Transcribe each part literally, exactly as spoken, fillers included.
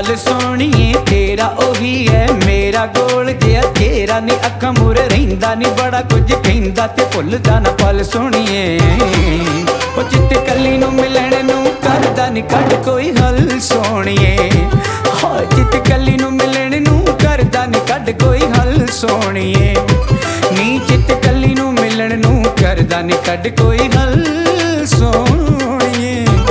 गल सोहणीए तेरा ओही है मेरा गोल जिहा चेहरा नी अखां मूरे रहिंदा नी बड़ा कुछ कहिंदा ते भुलदा ना पल सोहणीए ओ चित कली नूं मिलण नूं करदा नी कढ कोई हल सोहणीए हाय चित कली नूं मिलण नूं करदा नी कढ कोई हल सोहणीए नी चित कली नूं मिलण नूं करदा नी कढ कोई हल सोहणीए।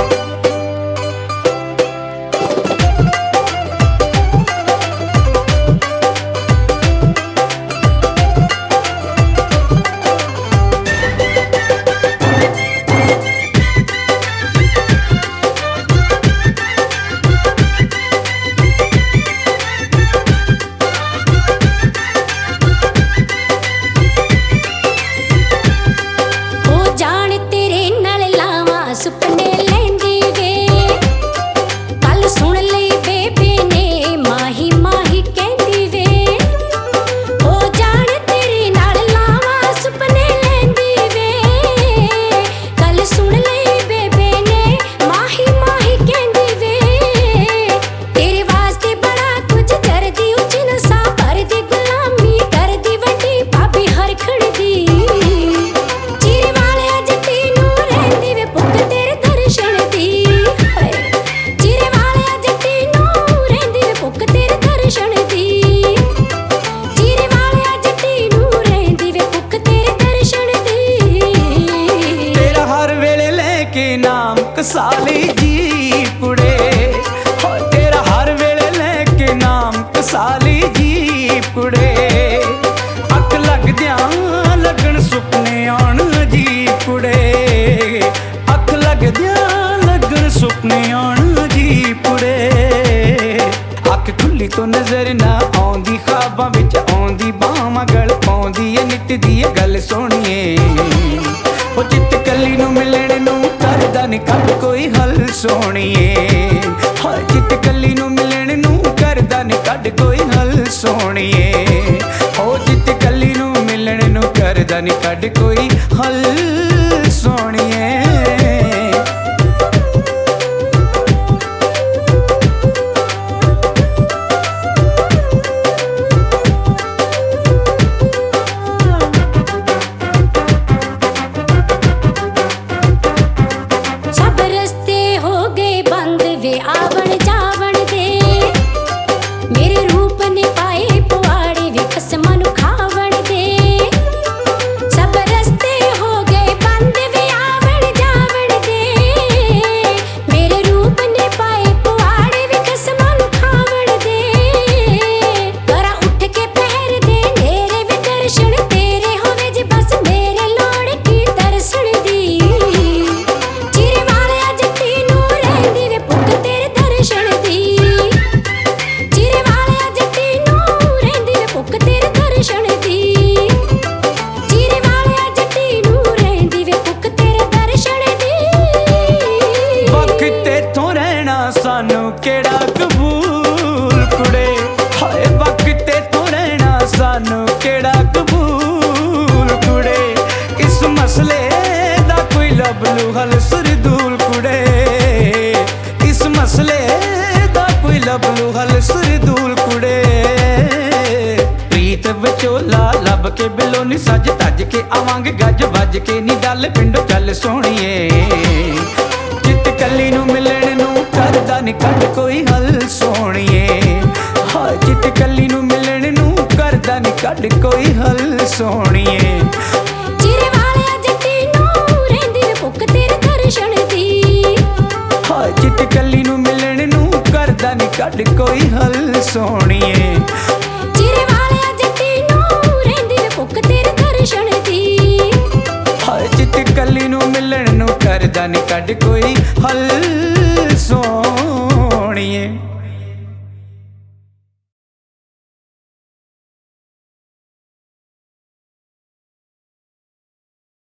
नाम कसाली जी कुड़े तेरा हर वेले लेके नाम कसाली जी कुड़े अख लगद्या लगन सुपने आण जी कुड़े अख लगद्या लगन सुपने आण जी कुड़े अख खुली तो नजर ना आउंदी ख्वाबां विच आउंदी बाहां गल पाउंदी ए नित दी गल सोहणीए ओ चित कली नूं मिलण नूं करदा नी कढ कोई हल सोहणीए हाय चित कली नूं मिलण नूं करदा नी कढ कोई हल सोहणीए ओ चित कली नूं मिलण नूं करदा नी कढ कोई हल सोहणीए। सानू केड़ा कबूल कुड़े हाय वक्त तो रहना सानू केड़ा कबूल कुड़े इस मसले दा कोई लबलू हल सरदूल कुड़े इस मसले दा कोई लबलू हल सरदूल कुड़े प्रीत विचोला लब के बिलो नी सज तज के आवांगे गज वज के नी डल पिंडो चल सोहणीए चित कली नूं मिलण नूं करदा नी कढ कोई हल सोहणीए हाय चित कली नूं मिलण नूं करदा नी कढ कोई हल सोहणीए चिरे वालिया जट्टी नूं रहिंदी वे भुख तेरे दर्शन दी हाय चित कली नूं मिलण नूं करदा नी कढ कोई हल सोहणीए चिरे वालिया जट्टी नूं रहिंदी वे भुख तेरे दर्शन दी हाय चित कली नूं मिलण नूं करदा नी कढ कोई हल